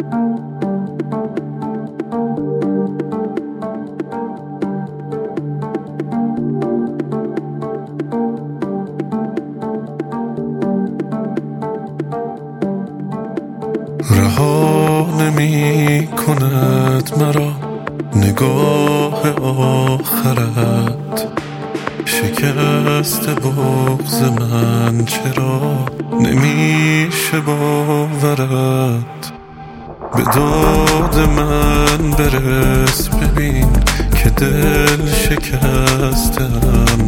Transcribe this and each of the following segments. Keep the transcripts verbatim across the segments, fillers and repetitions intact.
رها نمی کند مرا نگاه آخرت، شکست بغض من چرا نمیشه باورت. به داد من برس ببین که دل شکستم،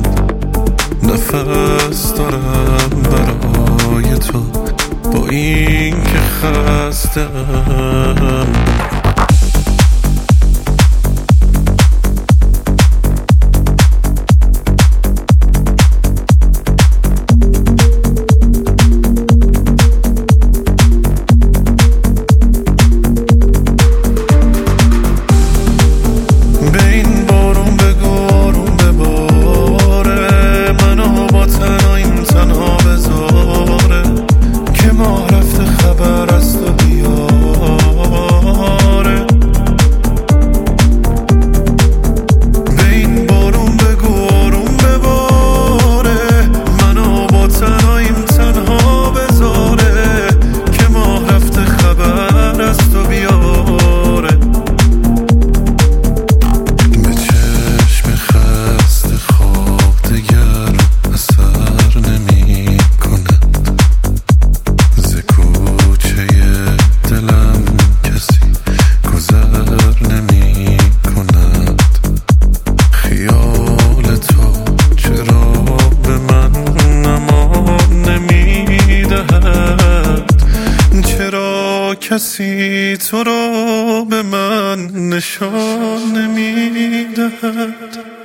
نفس دارم برای تو با این که خستم. کسی تو را به من نشان نمیدهد.